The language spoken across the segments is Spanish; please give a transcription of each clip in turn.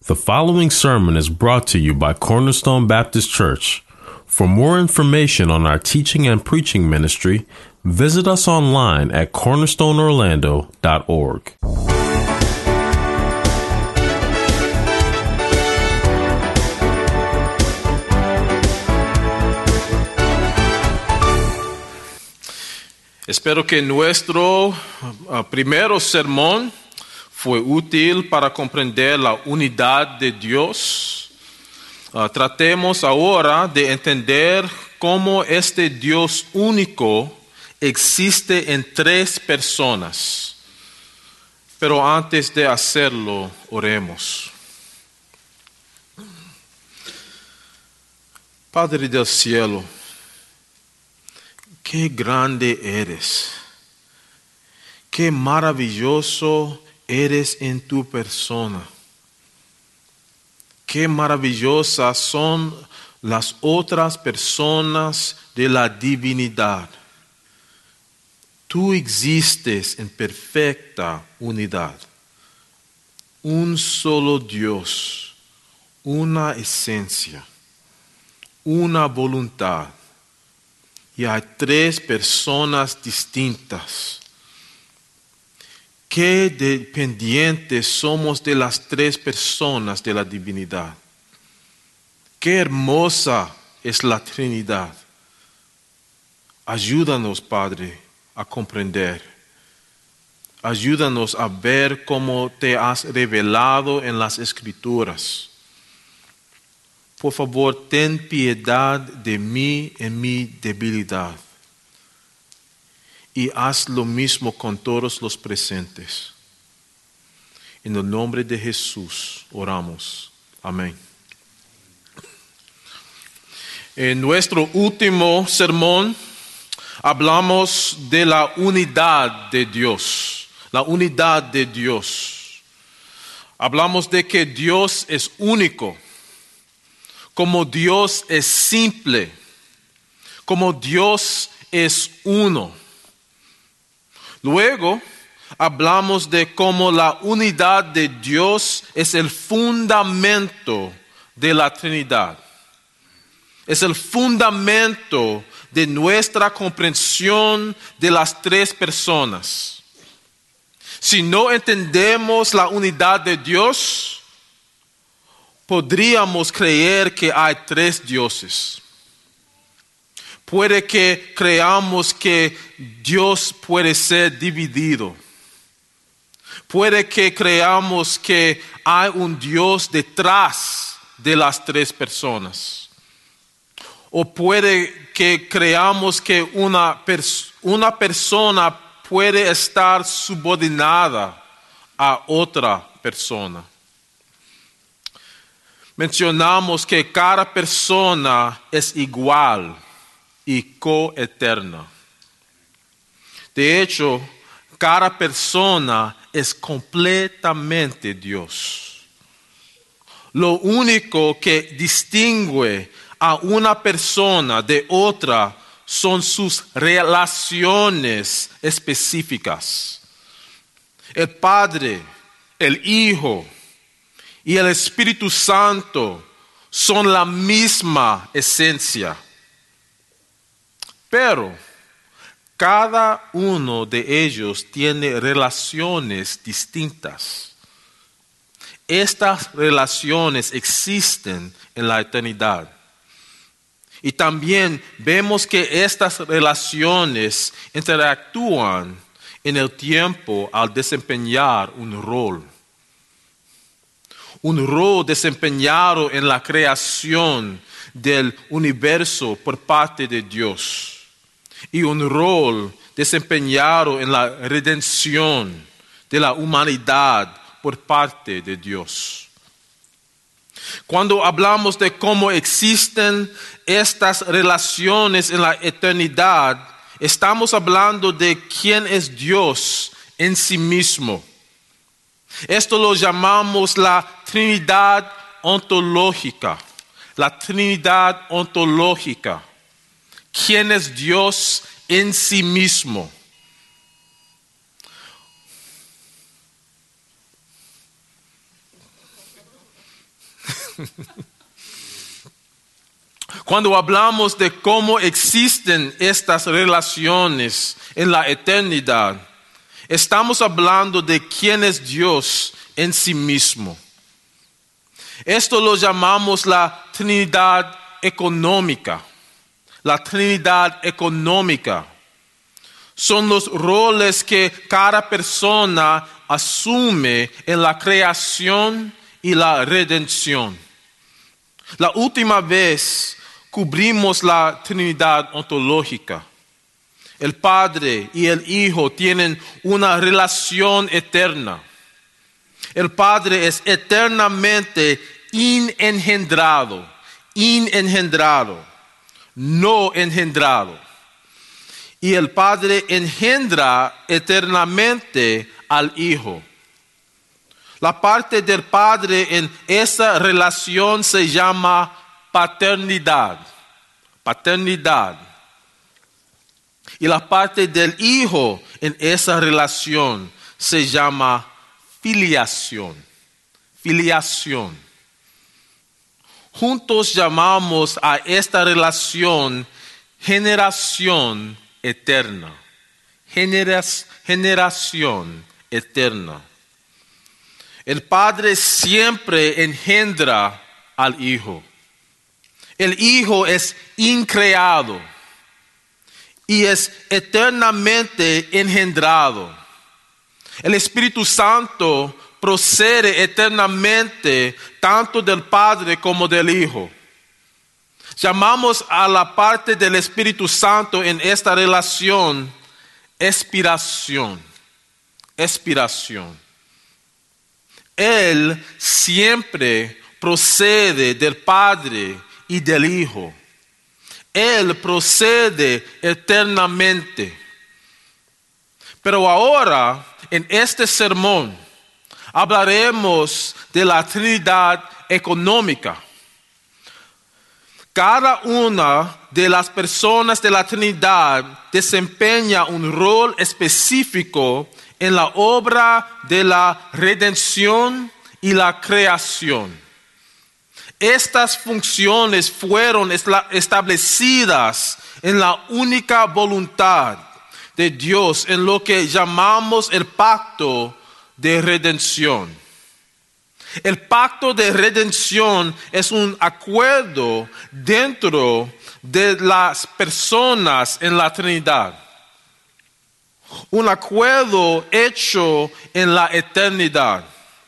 The following sermon is brought to you by Cornerstone Baptist Church. For more information on our teaching and preaching ministry, visit us online at cornerstoneorlando.org. Espero que nuestro primer sermón fue útil para comprender la unidad de Dios. Tratemos ahora de entender cómo este Dios único existe en tres personas. Pero antes de hacerlo, oremos. Padre del cielo, qué grande eres, qué maravilloso eres en tu persona. Qué maravillosas son las otras personas de la divinidad. Tú existes en perfecta unidad. Un solo Dios, una esencia, una voluntad. Y hay tres personas distintas. Qué dependientes somos de las tres personas de la divinidad. Qué hermosa es la Trinidad. Ayúdanos, Padre, a comprender. Ayúdanos a ver cómo te has revelado en las Escrituras. Por favor, ten piedad de mí en mi debilidad. Y haz lo mismo con todos los presentes. En el nombre de Jesús oramos. Amén. En nuestro último sermón hablamos de la unidad de Dios. La unidad de Dios. Hablamos de que Dios es único. Como Dios es simple. Como Dios es uno. Luego, hablamos de cómo la unidad de Dios es el fundamento de la Trinidad. Es el fundamento de nuestra comprensión de las tres personas. Si no entendemos la unidad de Dios, podríamos creer que hay tres dioses. Puede que creamos que Dios puede ser dividido. Puede que creamos que hay un Dios detrás de las tres personas. O puede que creamos que una persona puede estar subordinada a otra persona. Mencionamos que cada persona es igual y coeterna. De hecho, cada persona es completamente Dios. Lo único que distingue a una persona de otra son sus relaciones específicas. El Padre, el Hijo y el Espíritu Santo son la misma esencia. Pero cada uno de ellos tiene relaciones distintas. Estas relaciones existen en la eternidad. Y también vemos que estas relaciones interactúan en el tiempo al desempeñar un rol. Un rol desempeñado en la creación del universo por parte de Dios. Y un rol desempeñado en la redención de la humanidad por parte de Dios. Cuando hablamos de cómo existen estas relaciones en la eternidad, estamos hablando de quién es Dios en sí mismo. Esto lo llamamos la Trinidad ontológica. La Trinidad ontológica. ¿Quién es Dios en sí mismo? Cuando hablamos de cómo existen estas relaciones en la eternidad, estamos hablando de quién es Dios en sí mismo. Esto lo llamamos la Trinidad económica. La Trinidad económica. Son los roles que cada persona asume en la creación y la redención. La última vez cubrimos la Trinidad ontológica. El Padre y el Hijo tienen una relación eterna. El Padre es eternamente inengendrado, no engendrado. Y el Padre engendra eternamente al Hijo. La parte del Padre en esa relación se llama paternidad. Y la parte del Hijo en esa relación se llama filiación. Juntos llamamos a esta relación generación eterna. Generación eterna. El Padre siempre engendra al Hijo. El Hijo es increado y es eternamente engendrado. El Espíritu Santo procede eternamente tanto del Padre como del Hijo. Llamamos a la parte del Espíritu Santo en esta relación expiración. Él siempre procede del Padre y del Hijo. Él procede eternamente. Pero ahora, en este sermón, hablaremos de la Trinidad económica. Cada una de las personas de la Trinidad desempeña un rol específico en la obra de la redención y la creación. Estas funciones fueron establecidas en la única voluntad de Dios en lo que llamamos el pacto de redención. El pacto de redención es un acuerdo dentro de las personas en la Trinidad. Un acuerdo hecho en la eternidad,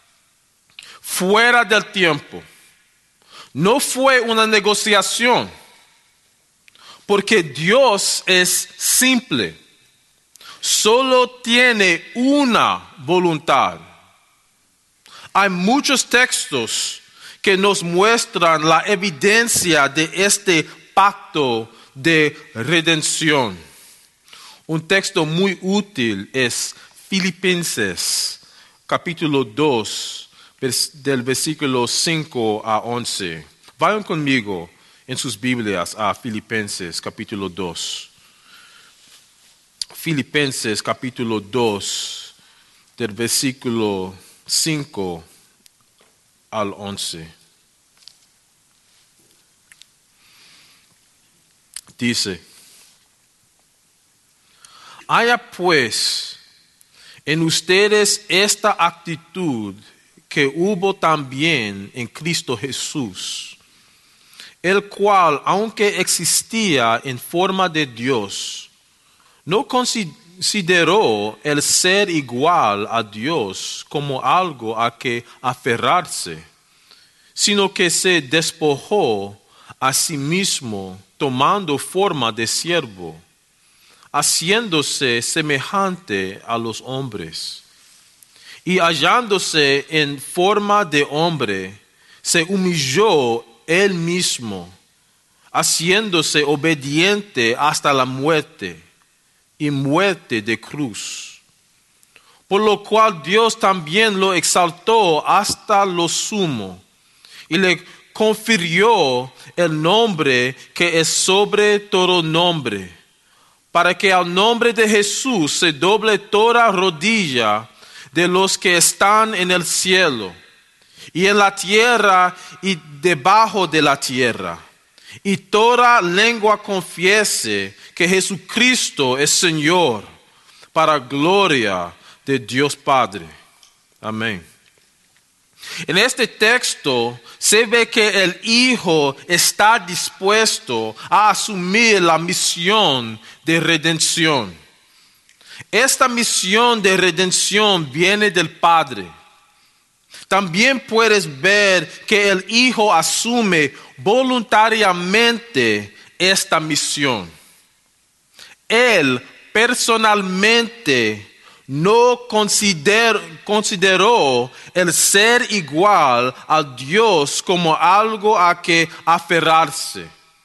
fuera del tiempo. No fue una negociación, porque Dios es simple. Solo tiene una voluntad. Hay muchos textos que nos muestran la evidencia de este pacto de redención. Un texto muy útil es Filipenses, capítulo 2, del versículo 5 a 11. Vayan conmigo en sus Biblias a Filipenses, capítulo 2. Filipenses, capítulo 2, del versículo 5 al 11. Dice: haya pues en ustedes esta actitud que hubo también en Cristo Jesús, el cual, aunque existía en forma de Dios, no consideró el ser igual a Dios como algo a que aferrarse, sino que se despojó a sí mismo, tomando forma de siervo, haciéndose semejante a los hombres. Y hallándose en forma de hombre, se humilló él mismo, haciéndose obediente hasta la muerte, y muerte de cruz. Por lo cual Dios también lo exaltó hasta lo sumo, y le confirió el nombre que es sobre todo nombre, para que al nombre de Jesús se doble toda rodilla de los que están en el cielo y en la tierra y debajo de la tierra. Y toda lengua confiese que Jesucristo es Señor, para gloria de Dios Padre. Amén. En este texto se ve que el Hijo está dispuesto a asumir la misión de redención. Esta misión de redención viene del Padre. También puedes ver que el Hijo asume voluntariamente esta misión. Él personalmente no consideró el ser igual a Dios como algo a que aferrarse.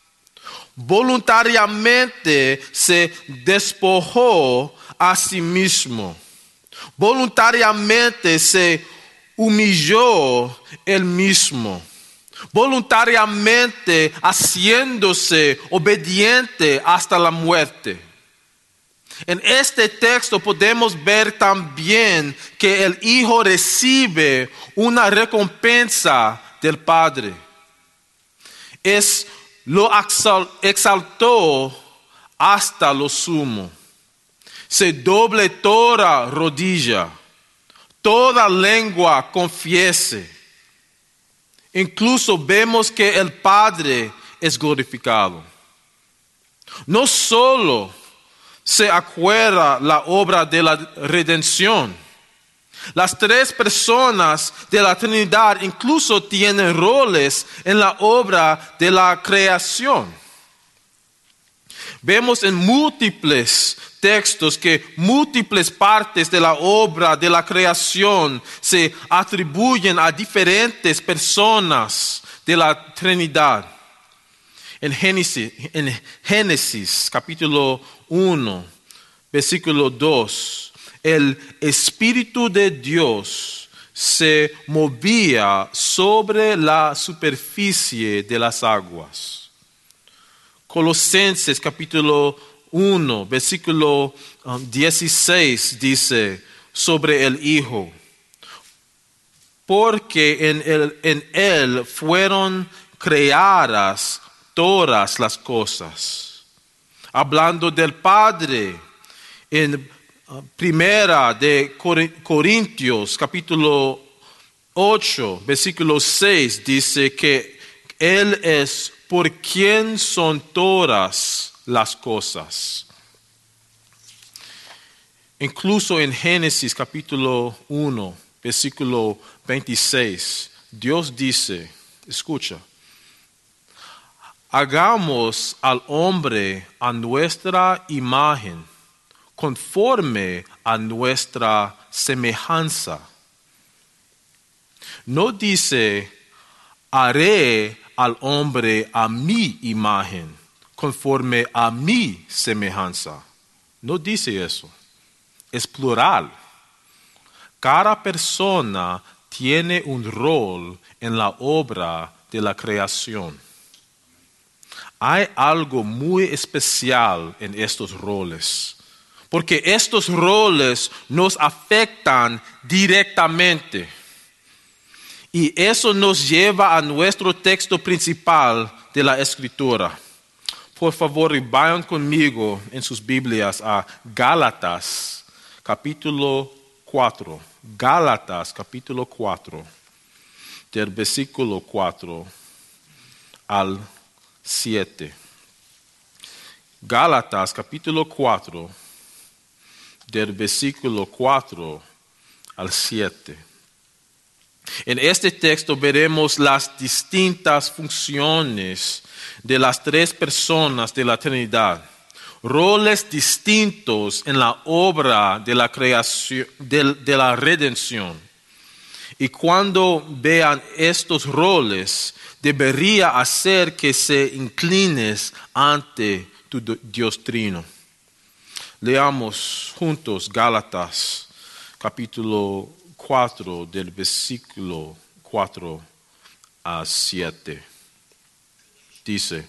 Voluntariamente se despojó a sí mismo. Voluntariamente se humilló él mismo. Voluntariamente haciéndose obediente hasta la muerte. En este texto podemos ver también que el Hijo recibe una recompensa del Padre. Lo exaltó hasta lo sumo. Se doble toda rodilla, toda lengua confiese. Incluso vemos que el Padre es glorificado. No solo se acuerda la obra de la redención. Las tres personas de la Trinidad incluso tienen roles en la obra de la creación. Vemos en múltiples textos que múltiples partes de la obra de la creación se atribuyen a diferentes personas de la Trinidad. En Génesis capítulo 1, versículo 2, el Espíritu de Dios se movía sobre la superficie de las aguas. Colosenses capítulo 1, versículo 16 dice sobre el Hijo, porque en él fueron creadas todas las cosas. Hablando del Padre, en Primera de Corintios, capítulo 8, versículo 6, dice que Él es por quien son todas las cosas. Incluso en Génesis, capítulo 1, versículo 26, Dios dice, escucha, hagamos al hombre a nuestra imagen, conforme a nuestra semejanza. No dice, haré al hombre a mi imagen, conforme a mi semejanza. No dice eso. Es plural. Cada persona tiene un rol en la obra de la creación. Hay algo muy especial en estos roles, porque estos roles nos afectan directamente. Y eso nos lleva a nuestro texto principal de la Escritura. Por favor, vayan conmigo en sus Biblias a Gálatas, capítulo 4. Gálatas, capítulo 4, del versículo 4 al 7. Gálatas, capítulo 4, del versículo 4 al 7. En este texto veremos las distintas funciones de las tres personas de la Trinidad, roles distintos en la obra de la creación, de la redención. Y cuando vean estos roles, debería hacer que se inclines ante tu Dios Trino. Leamos juntos Gálatas, capítulo 4, del versículo 4 a 7. Dice,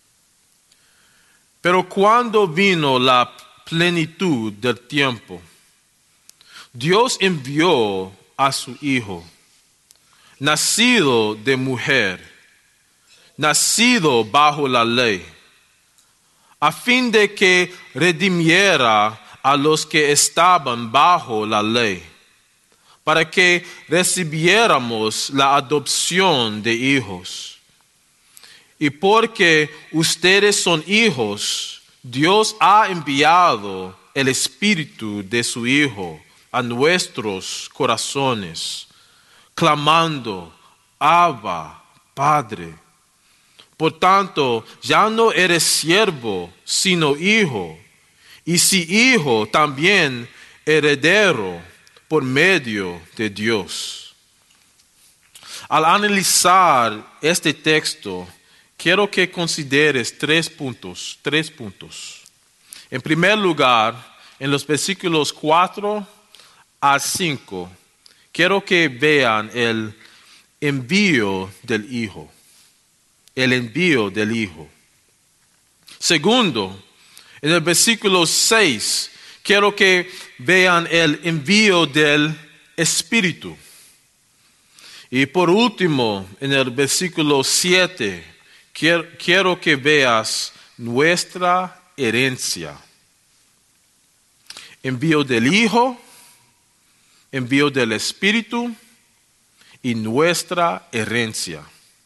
pero cuando vino la plenitud del tiempo, Dios envió a su Hijo, nacido de mujer, nacido bajo la ley, a fin de que redimiera a los que estaban bajo la ley, para que recibiéramos la adopción de hijos. Y porque ustedes son hijos, Dios ha enviado el Espíritu de su Hijo a nuestros corazones, clamando, Abba, Padre. Por tanto, ya no eres siervo, sino hijo, y si hijo, también heredero por medio de Dios. Al analizar este texto, quiero que consideres tres puntos. En primer lugar, en los versículos 4 a 5, quiero que vean el envío del Hijo. El envío del Hijo. Segundo, en el versículo 6, quiero que vean el envío del Espíritu. Y por último, en el versículo 7, quiero que veas nuestra herencia. Envío del Hijo, envío del Espíritu y nuestra herencia.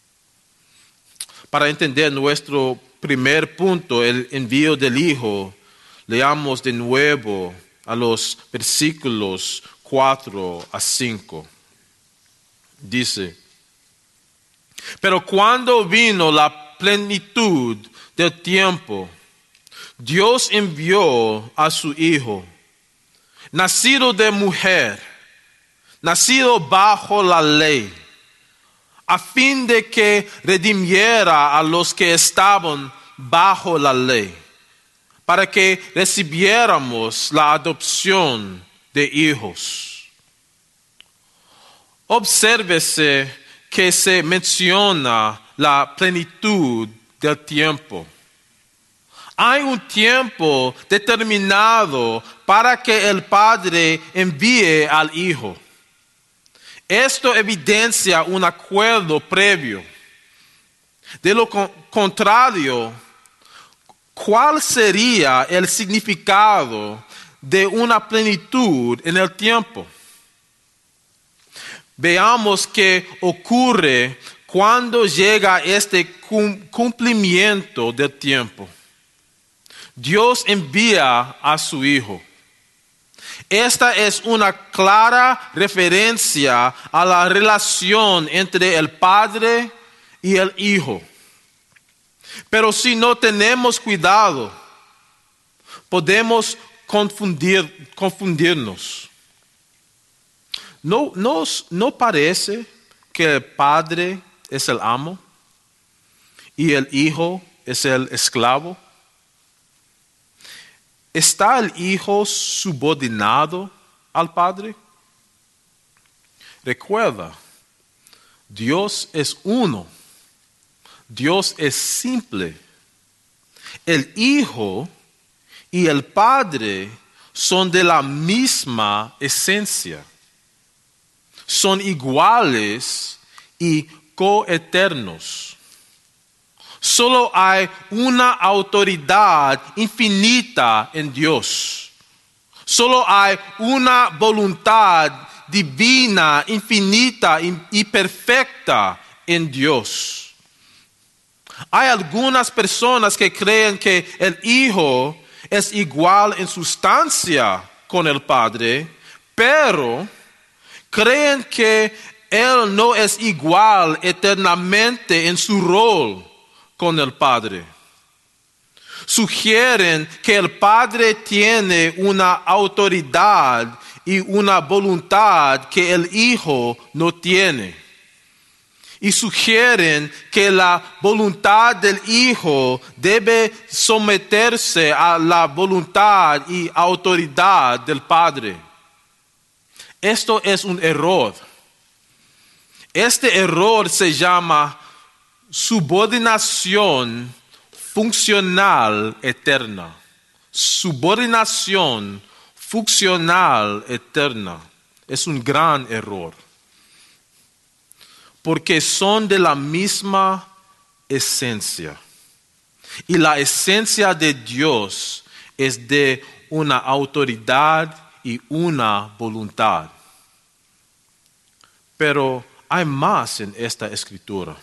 Para entender nuestro primer punto, el envío del Hijo, leamos de nuevo a los versículos 4 a 5. Dice, pero cuando vino la plenitud del tiempo, Dios envió a su Hijo, nacido de mujer, nacido bajo la ley, a fin de que redimiera a los que estaban bajo la ley, para que recibiéramos la adopción de hijos. Obsérvese que se menciona la plenitud del tiempo. Hay un tiempo determinado para que el Padre envíe al Hijo. Esto evidencia un acuerdo previo. De lo contrario, ¿cuál sería el significado de una plenitud en el tiempo? Veamos qué ocurre cuando llega este cumplimiento del tiempo. Dios envía a su Hijo. Esta es una clara referencia a la relación entre el Padre y el Hijo. Pero si no tenemos cuidado, podemos confundirnos. ¿No parece que el Padre es el amo y el Hijo es el esclavo? ¿Está el Hijo subordinado al Padre? Recuerda, Dios es uno. Dios es simple. El Hijo y el Padre son de la misma esencia. Son iguales y coeternos. Solo hay una autoridad infinita en Dios. Solo hay una voluntad divina, infinita y perfecta en Dios. Hay algunas personas que creen que el Hijo es igual en sustancia con el Padre, pero creen que Él no es igual eternamente en su rol con el Padre. Sugieren que el Padre tiene una autoridad y una voluntad que el Hijo no tiene. Y sugieren que la voluntad del Hijo debe someterse a la voluntad y autoridad del Padre. Esto es un error. Este error se llama subordinación funcional eterna. Subordinación funcional eterna. Es un gran error. porque son de la misma esencia. Y la esencia de Dios es de una autoridad y una voluntad. Pero hay más en esta escritura.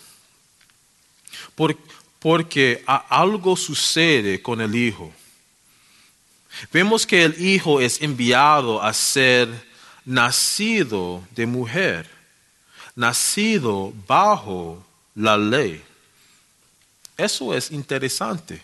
Porque algo sucede con el Hijo. Vemos que el Hijo es enviado a ser nacido de mujer, nacido bajo la ley. Eso es interesante.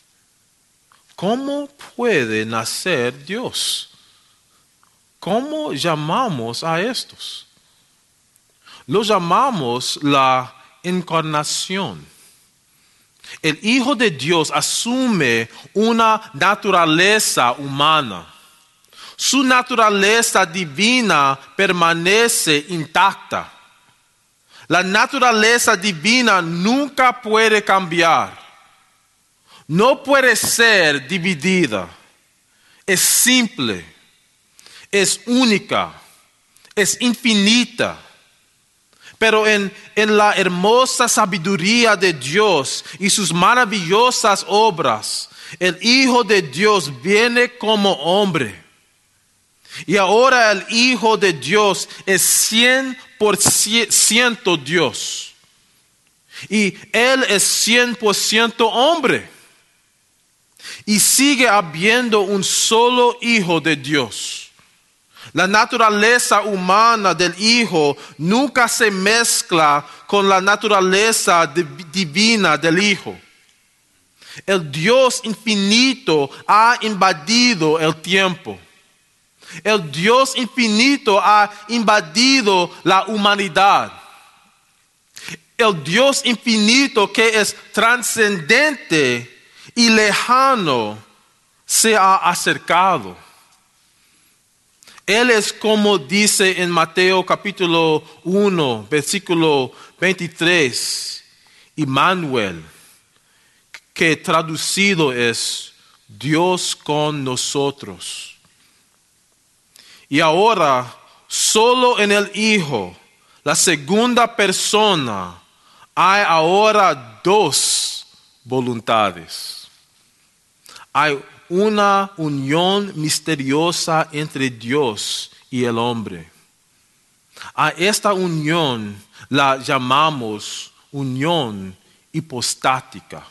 ¿Cómo puede nacer Dios? ¿Cómo llamamos a estos? Lo llamamos la encarnación. El Hijo de Dios asume una naturaleza humana. Su naturaleza divina permanece intacta. La naturaleza divina nunca puede cambiar. No puede ser dividida. Es simple. Es única. Es infinita. Pero en la hermosa sabiduría de Dios y sus maravillosas obras, el Hijo de Dios viene como hombre. Y ahora el Hijo de Dios es 100% Dios. Y Él es 100% hombre. Y sigue habiendo un solo Hijo de Dios. La naturaleza humana del Hijo nunca se mezcla con la naturaleza divina del Hijo. El Dios infinito ha invadido el tiempo. El Dios infinito ha invadido la humanidad. El Dios infinito que es trascendente y lejano se ha acercado. Él es como dice en Mateo capítulo 1, versículo 23, Immanuel, que traducido es Dios con nosotros. Y ahora, solo en el Hijo, la segunda persona, hay ahora dos voluntades. Hay una unión misteriosa entre Dios y el hombre. A esta unión la llamamos unión hipostática.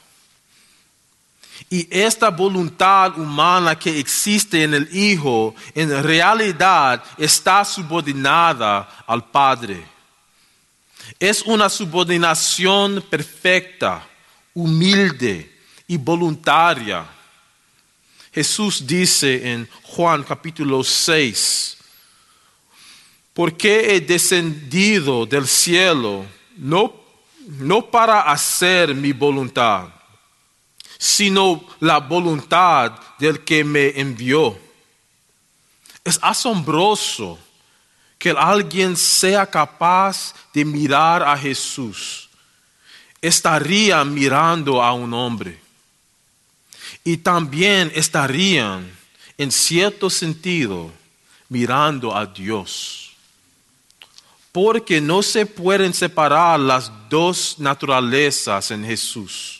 Y esta voluntad humana que existe en el Hijo, en realidad está subordinada al Padre. Es una subordinación perfecta, humilde y voluntaria. Jesús dice en Juan capítulo 6, porque he descendido del cielo no para hacer mi voluntad, sino la voluntad del que me envió. Es asombroso que alguien sea capaz de mirar a Jesús. Estaría mirando a un hombre. Y también estarían, en cierto sentido, mirando a Dios. Porque no se pueden separar las dos naturalezas en Jesús.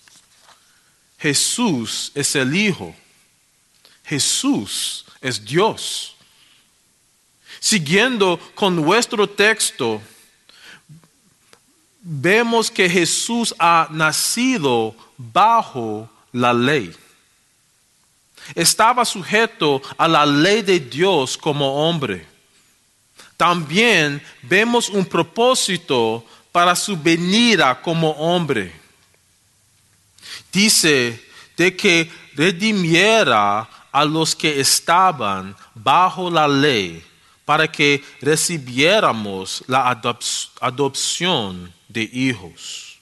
Jesús es el Hijo. Jesús es Dios. Siguiendo con nuestro texto, vemos que Jesús ha nacido bajo la ley. Estaba sujeto a la ley de Dios como hombre. También vemos un propósito para su venida como hombre. Dice de que redimiera a los que estaban bajo la ley para que recibiéramos la adopción de hijos.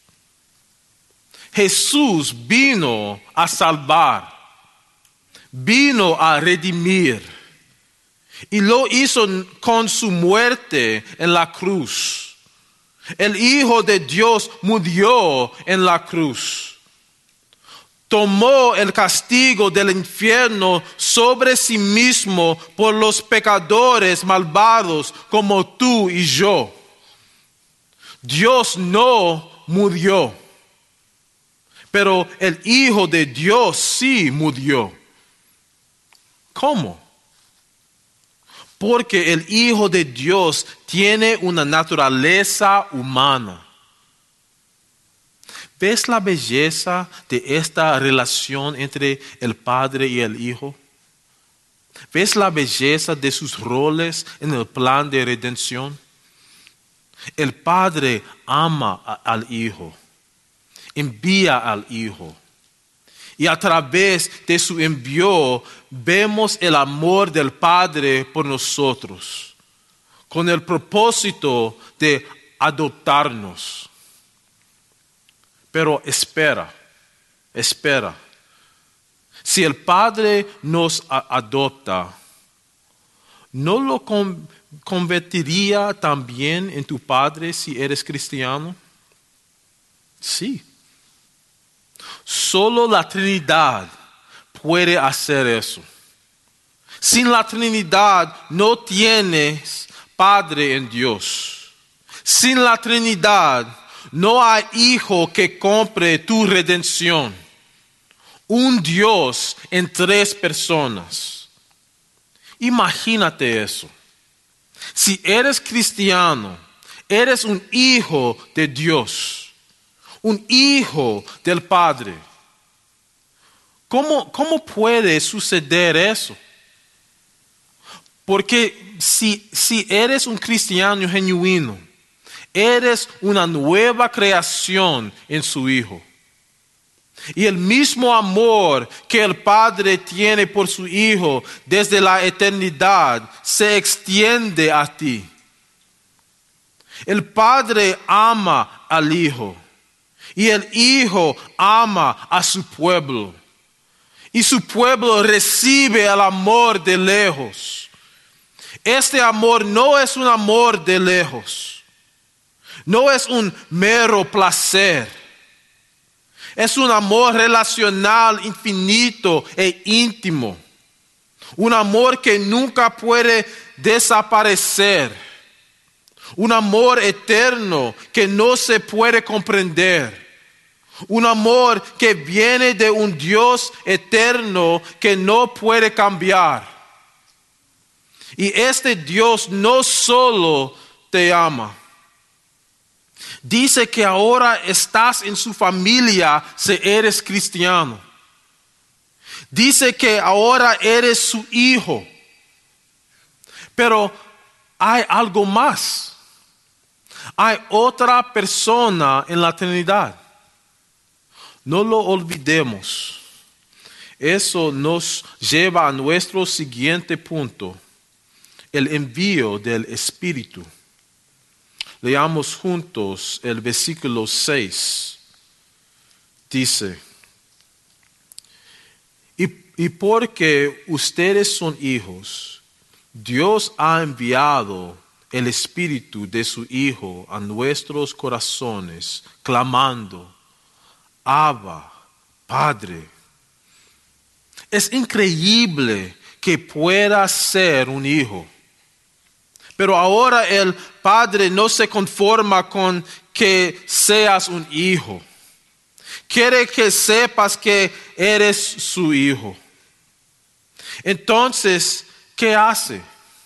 Jesús vino a salvar, vino a redimir y lo hizo con su muerte en la cruz. El Hijo de Dios murió en la cruz. Tomó el castigo del infierno sobre sí mismo por los pecadores malvados como tú y yo. Dios no murió, pero el Hijo de Dios sí murió. ¿Cómo? Porque el Hijo de Dios tiene una naturaleza humana. ¿Ves la belleza de esta relación entre el Padre y el Hijo? ¿Ves la belleza de sus roles en el plan de redención? El Padre ama al Hijo, envía al Hijo. Y a través de su envío vemos el amor del Padre por nosotros, con el propósito de adoptarnos. Pero espera. Si el Padre nos adopta, ¿no lo convertiría también en tu Padre si eres cristiano? Sí. Solo la Trinidad puede hacer eso. Sin la Trinidad no tienes Padre en Dios. Sin la Trinidad no hay hijo que compre tu redención. Un Dios en 3 personas. Imagínate eso. Si eres cristiano, eres un hijo de Dios, un hijo del Padre. ¿Cómo puede suceder eso? Porque si eres un cristiano genuino, eres una nueva creación en su Hijo. Y el mismo amor que el Padre tiene por su Hijo desde la eternidad se extiende a ti. El Padre ama al Hijo y el Hijo ama a su pueblo. Y su pueblo recibe el amor de lejos. Este amor no es un amor de lejos. No es un mero placer. Es un amor relacional, infinito e íntimo. Un amor que nunca puede desaparecer. Un amor eterno que no se puede comprender. Un amor que viene de un Dios eterno que no puede cambiar. Y este Dios no solo te ama. Dice que ahora estás en su familia si eres cristiano. Dice que ahora eres su hijo. Pero hay algo más. Hay otra persona en la Trinidad. No lo olvidemos. Eso nos lleva a nuestro siguiente punto. El envío del Espíritu. Leamos juntos el versículo 6. Dice, y porque ustedes son hijos, Dios ha enviado el Espíritu de su Hijo a nuestros corazones, clamando, Abba, Padre. Es increíble que pueda ser un hijo. Pero ahora el Padre no se conforma con que seas un hijo. Quiere que sepas que eres su hijo. Entonces, ¿qué hace?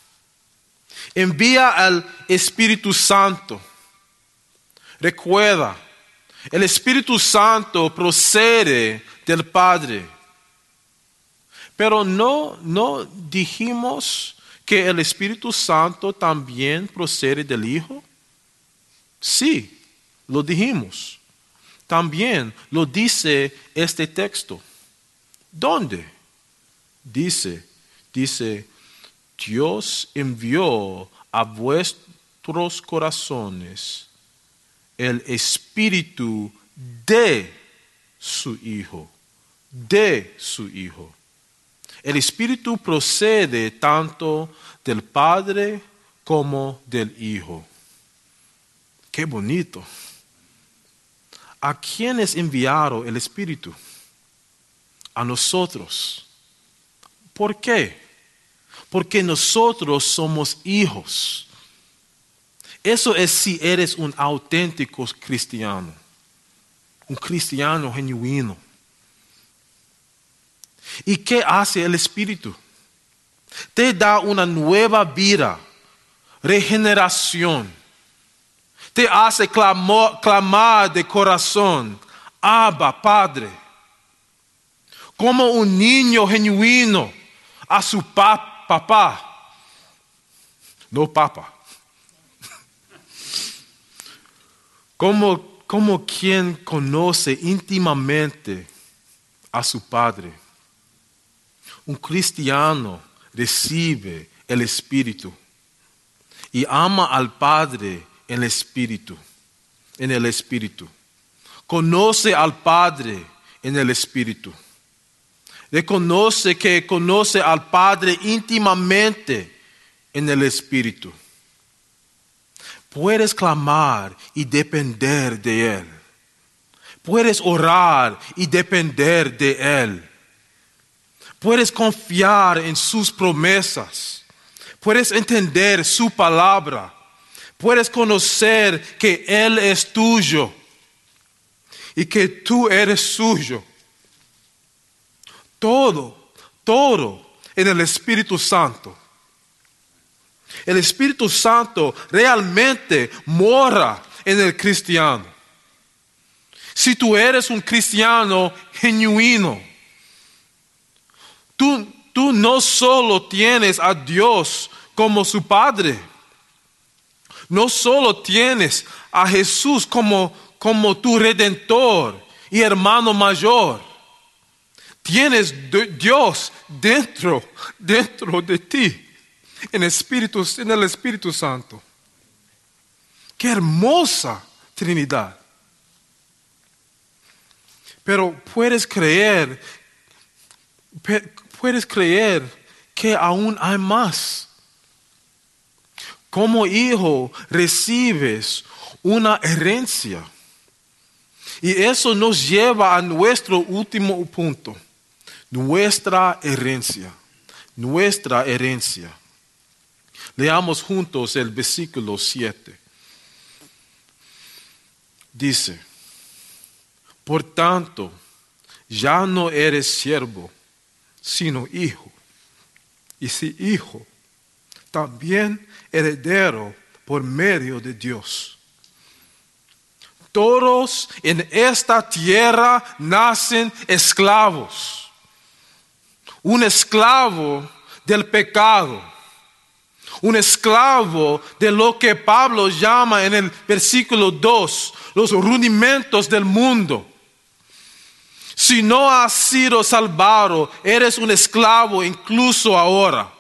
Envía al Espíritu Santo. Recuerda, el Espíritu Santo procede del Padre. Pero no dijimos que el Espíritu Santo también procede del Hijo. Sí, lo dijimos. También lo dice este texto. ¿Dónde? Dice, Dios envió a vuestros corazones el Espíritu de su Hijo. De su Hijo. El Espíritu procede tanto del Padre como del Hijo. Qué bonito. ¿A quién es enviado el Espíritu? A nosotros. ¿Por qué? Porque nosotros somos hijos. Eso es si eres un auténtico cristiano, un cristiano genuino. ¿Y qué hace el Espíritu? Te da una nueva vida, regeneración. Te hace clamar de corazón, Abba, Padre. Como un niño genuino a su papá. No papa. Como quien conoce íntimamente a su Padre. Un cristiano recibe el Espíritu y ama al Padre en el Espíritu. Conoce al Padre en el Espíritu. Reconoce que conoce al Padre íntimamente en el Espíritu. Puedes clamar y depender de Él. Puedes orar y depender de Él. Puedes confiar en sus promesas. Puedes entender su palabra. Puedes conocer que Él es tuyo y que tú eres suyo. Todo en el Espíritu Santo. El Espíritu Santo realmente mora en el cristiano. Si tú eres un cristiano genuino, tú no solo tienes a Dios como su Padre, no solo tienes a Jesús como tu Redentor y hermano mayor. Tienes Dios dentro de ti. En el Espíritu Santo. Qué hermosa Trinidad. Pero puedes creer que aún hay más. Como hijo recibes una herencia. Y eso nos lleva a nuestro último punto. Nuestra herencia. Leamos juntos el versículo 7. Dice, por tanto, ya no eres siervo, sino hijo. Y si hijo, también heredero por medio de Dios. Todos en esta tierra nacen esclavos. Un esclavo del pecado. Un esclavo de lo que Pablo llama en el versículo 2, los rudimentos del mundo. Si no has sido salvado, eres un esclavo incluso ahora.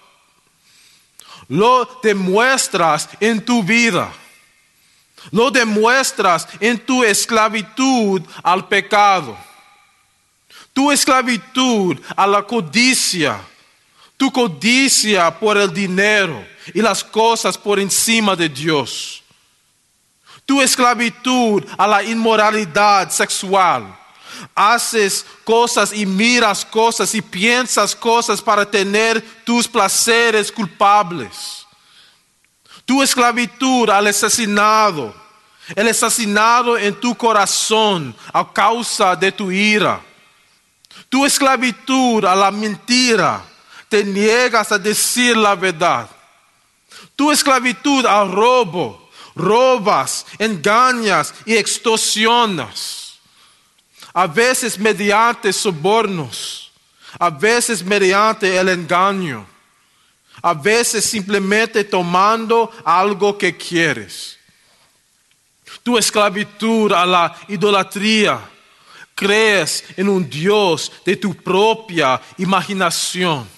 Lo demuestras en tu vida. Lo demuestras en tu esclavitud al pecado. Tu esclavitud a la codicia. Tu codicia por el dinero y las cosas por encima de Dios. Tu esclavitud a la inmoralidad sexual. Haces cosas y miras cosas y piensas cosas para tener tus placeres culpables. Tu esclavitud al asesinado. El asesinado en tu corazón a causa de tu ira. Tu esclavitud a la mentira. Te niegas a decir la verdad. Tu esclavitud al robo, robas, engañas y extorsionas. A veces mediante sobornos, a veces mediante el engaño, a veces simplemente tomando algo que quieres. Tu esclavitud a la idolatría, crees en un Dios de tu propia imaginación.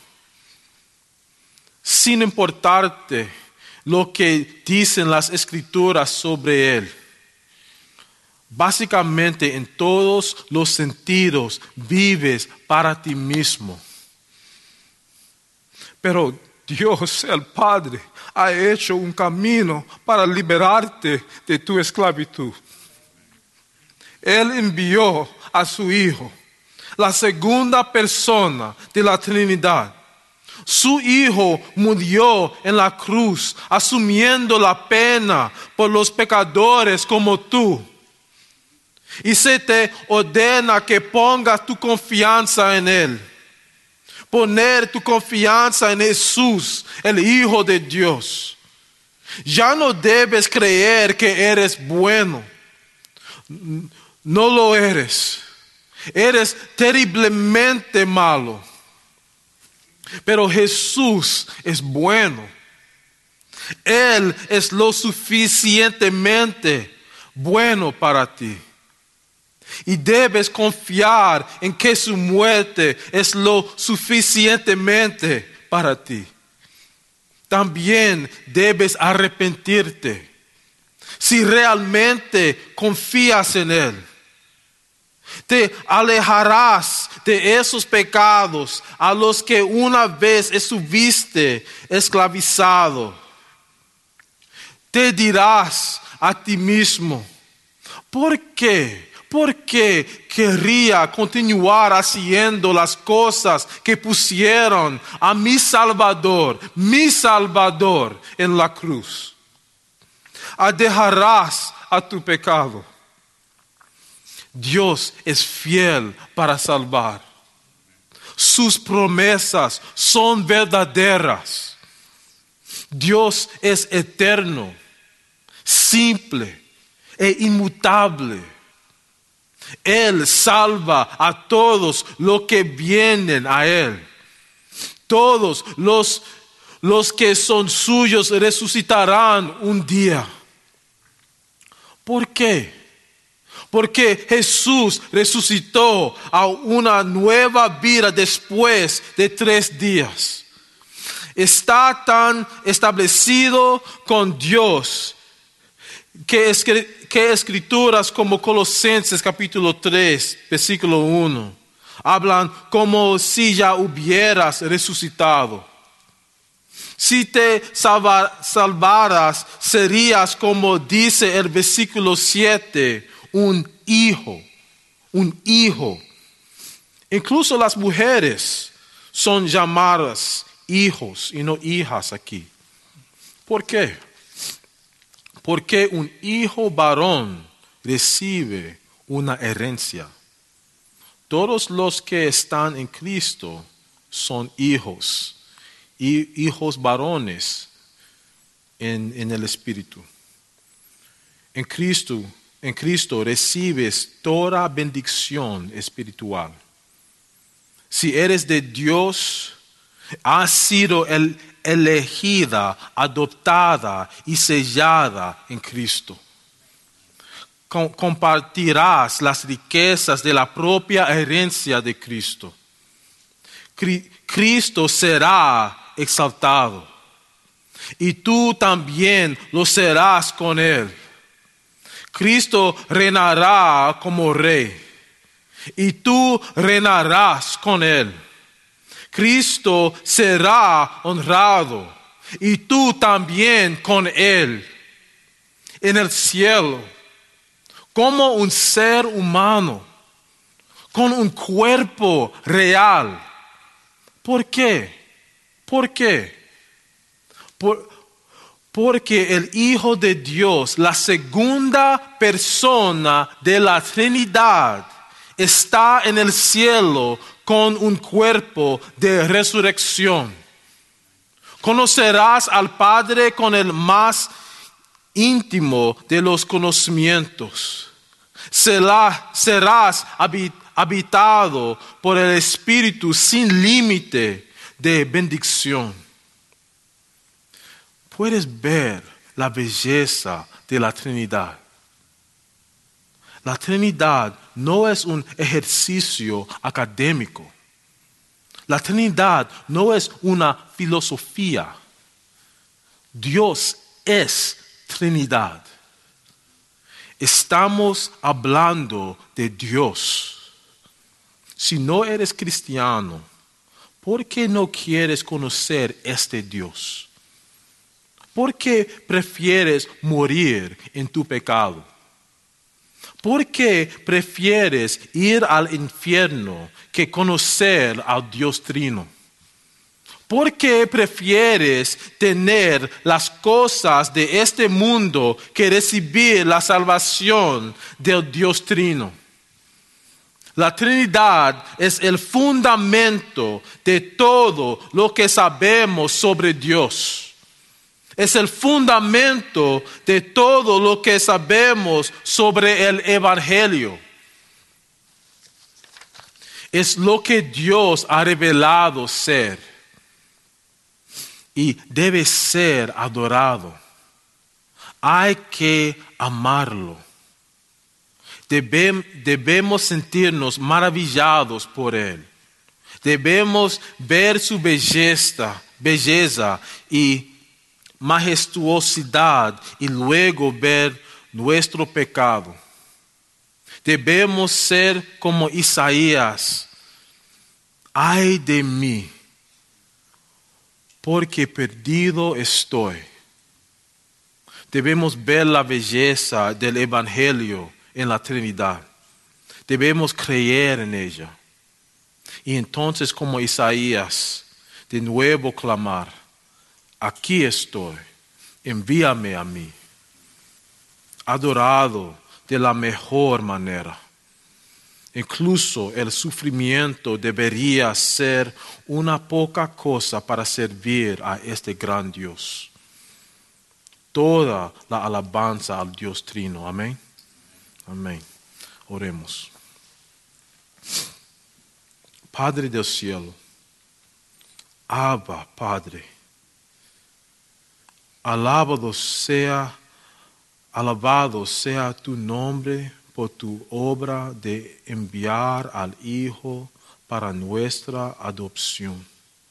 Sin importarte lo que dicen las Escrituras sobre Él. Básicamente en todos los sentidos vives para ti mismo. Pero Dios, el Padre, ha hecho un camino para liberarte de tu esclavitud. Él envió a su Hijo, la segunda persona de la Trinidad. Su Hijo murió en la cruz, asumiendo la pena por los pecadores como tú. Y se te ordena que pongas tu confianza en Él. Poner tu confianza en Jesús, el Hijo de Dios. Ya no debes creer que eres bueno. No lo eres. Eres terriblemente malo. Pero Jesús es bueno. Él es lo suficientemente bueno para ti. Y debes confiar en que su muerte es lo suficientemente para ti. También debes arrepentirte. Si realmente confías en Él, te alejarás de esos pecados a los que una vez estuviste esclavizado. Te dirás a ti mismo, ¿por qué? ¿Por qué querría continuar haciendo las cosas que pusieron a mi Salvador en la cruz? Dejarás a tu pecado. Dios es fiel para salvar. Sus promesas son verdaderas. Dios es eterno, simple e inmutable. Él salva a todos los que vienen a Él. Todos los que son suyos resucitarán un día. ¿Por qué? Porque Jesús resucitó a una nueva vida después de 3 días. Está tan establecido con Dios que escrituras como Colosenses capítulo 3, versículo 1, hablan como si ya hubieras resucitado. Si te salvaras, serías, como dice el versículo 7, un hijo. Incluso las mujeres son llamadas hijos y no hijas aquí. ¿Por qué? Porque un hijo varón recibe una herencia. Todos los que están en Cristo son hijos, y hijos varones en el Espíritu. En Cristo recibes toda bendición espiritual. Si eres de Dios, has sido elegida, adoptada y sellada en Cristo. Compartirás las riquezas de la propia herencia de Cristo. Cristo será exaltado y tú también lo serás con Él. Cristo reinará como rey y tú reinarás con Él. Cristo será honrado y tú también con Él en el cielo, como un ser humano, con un cuerpo real. ¿Por qué? Porque el Hijo de Dios, la segunda persona de la Trinidad, está en el cielo con un cuerpo de resurrección. Conocerás al Padre con el más íntimo de los conocimientos. Serás habitado por el Espíritu sin límite de bendición. Puedes ver la belleza de la Trinidad. La Trinidad no es un ejercicio académico. La Trinidad no es una filosofía. Dios es Trinidad. Estamos hablando de Dios. Si no eres cristiano, ¿por qué no quieres conocer este Dios? ¿Por qué prefieres morir en tu pecado? ¿Por qué prefieres ir al infierno que conocer al Dios Trino? ¿Por qué prefieres tener las cosas de este mundo que recibir la salvación del Dios Trino? La Trinidad es el fundamento de todo lo que sabemos sobre Dios. Es el fundamento de todo lo que sabemos sobre el Evangelio. Es lo que Dios ha revelado ser. Y debe ser adorado. Hay que amarlo. Debemos sentirnos maravillados por Él. Debemos ver su belleza y majestuosidad y luego ver nuestro pecado. Debemos ser como Isaías. Ay de mí, porque perdido estoy. Debemos ver la belleza del Evangelio en la Trinidad. Debemos creer en ella. Y entonces, como Isaías, de nuevo clamar, aquí estoy, envíame a mí. Adorado de la mejor manera. Incluso el sufrimiento debería ser una poca cosa para servir a este gran Dios. Toda la alabanza al Dios Trino. Amén. Amén. Oremos. Padre del cielo, Abba, Padre, alabado sea tu nombre por tu obra de enviar al Hijo para nuestra adopción.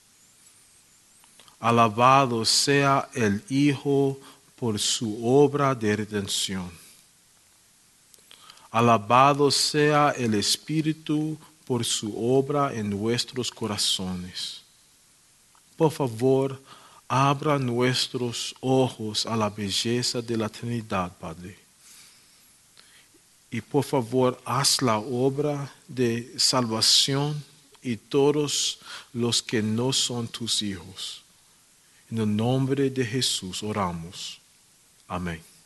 Alabado sea el Hijo por su obra de redención. Alabado sea el Espíritu por su obra en nuestros corazones. Por favor, abra nuestros ojos a la belleza de la Trinidad, Padre. Y por favor, haz la obra de salvación y todos los que no son tus hijos. En el nombre de Jesús oramos. Amén.